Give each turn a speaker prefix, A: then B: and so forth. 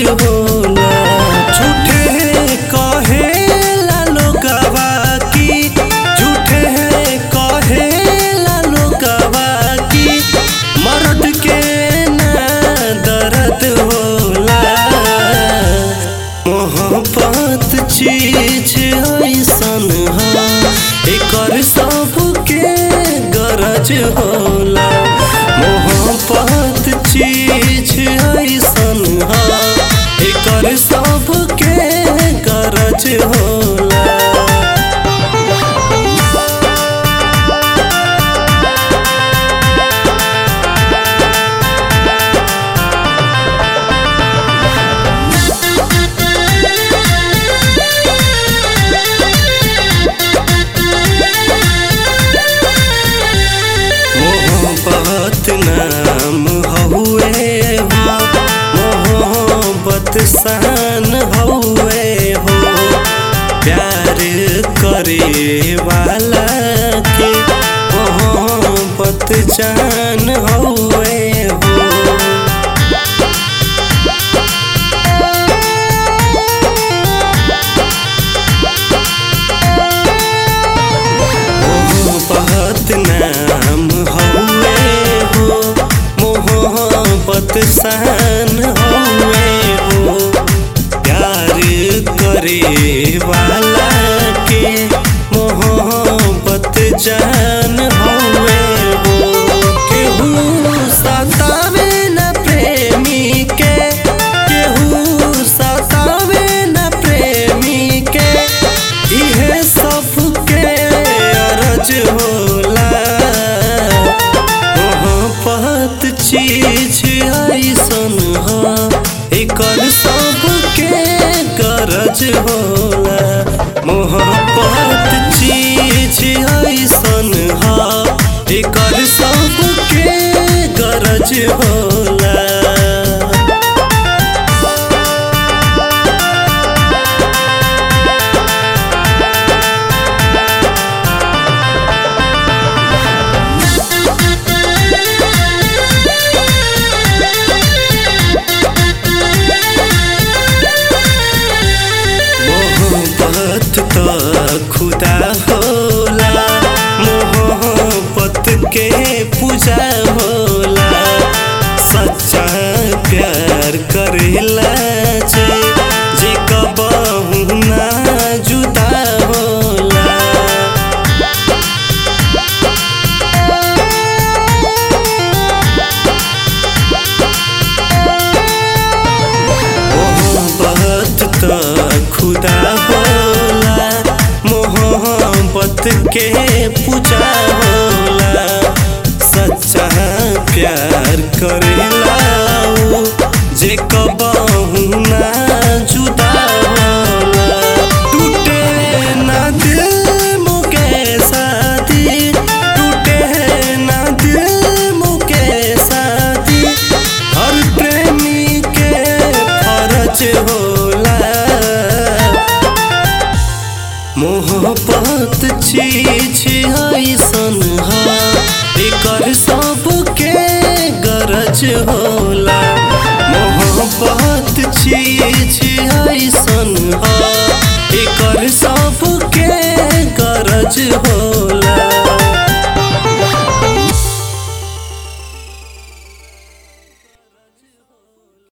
A: होला। झूठे कहेला लोगवा की, झूठे कहेला लोगवा की, मर्द के ना दर्द होला। मोहब्बत चीज ऐसन है, एकर सबके गरज होला। मोहब्बत चीज ऐसन है, एकर सबके गरज होला। मोहब्बत नाम हउए हो, मोहब्बत शान हउए हो। प्यार करे वाला के मोहब्बत जान हउए हो। मोहब्बत नाम हउए हो, मोहब्बत शान हउए हो। प्यार करे वाला के मोहब्बत जान हउए हो। केहू सतावे न प्रेमी के, केहू सतावे न प्रेमी के, इहे सबके अरज होला। मोहब्बत चीज ऐसन है, एकर सबके गरज होला। मोहब्बत चीज ऐसन है, एकर सबके गरज होला। मोहब्बत तो खुदा होला, मोहब्बत के पूजा होला। सच्चा प्यार करेला जे कबहू ना जुदा होला। मोहब्बत तो खुदा होला, मोहब्बत के पूजा होला। सच्चा प्यार करेला जे कबहू ना जुदा होला। टूटे ना दिल मुके साथी, टूटे ना दिल मुके साथी, हर प्रेमी के फर्ज होला। मोहब्बत चीज ऐसन है, एकर सबके गरज होला। मोहब्बत चीज